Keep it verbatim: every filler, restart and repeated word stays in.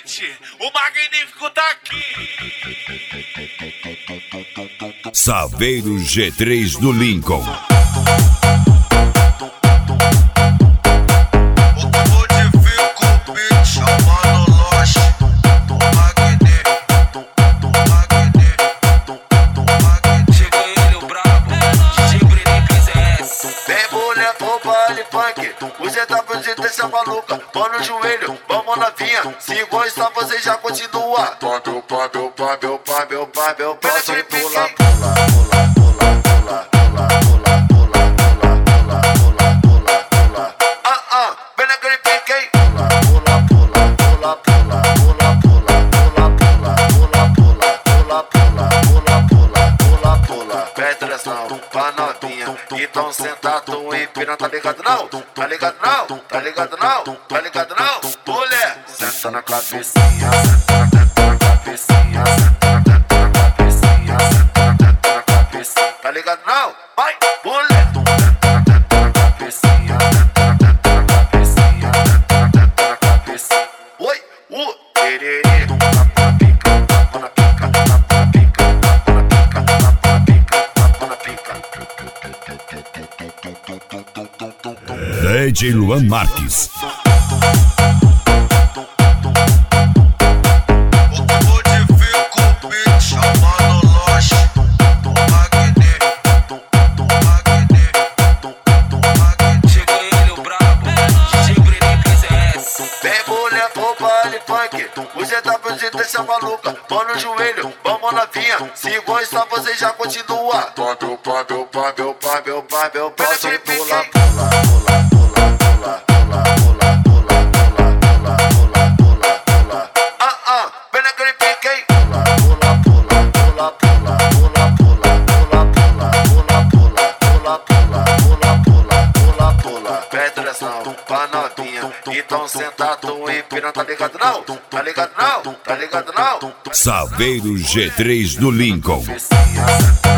seguinte, o Magnífico tá aqui. Saveiro G três do Lincoln. Você tá fazendo essa maluca, mão no joelho, vamos novinha. Se gostar, você já continua. Pode, pode, pode, pode, pode, pode, pode, pula, pula, pula, pula, pula, pula, pula, pula, pula, pula, pula, pula. Ah, ah, vem naquele pique, hein? Pula, pula, pula, pula, pula, pula, pula, pula, pula, pula, pula, pula, pula, pula, pula. Presta atenção pra novinha, então sentado em piranha, tá ligado não? Tá ligado não? Tá ligado não? Tá ligado não? Mulher, senta na cabecinha, senta na cabecinha, senta na cabecinha, senta na cabecinha. Tá ligado não? Vai, mulher, senta na cabecinha, senta na cabecinha, senta na cabecinha. Oi, o tererê, tapa na pica, tapa na pica, tapa na pica, tapa na pica, tapa na pica, tapa na pica. D J Luan Marques. Você tá fazendo essa maluca, mão no joelho, vamos novinha. Se gostar, você já continua. Pode, pode, pode, pode, pode, pode, pula, pula, pula, pula, pula, pula, pula, pula, pula, pula, pula, pula. Ah, ah, vem naquele pique, hein? Pula, pula, pula, pula, pula, pula, pula, pula, pula, pula, pula, pula, pula, pula, pula. Presta atenção pra novinha, então sentado em piranha, tá ligado não? Tá ligado não? Tá ligado não? Saveiro G três do Lincoln.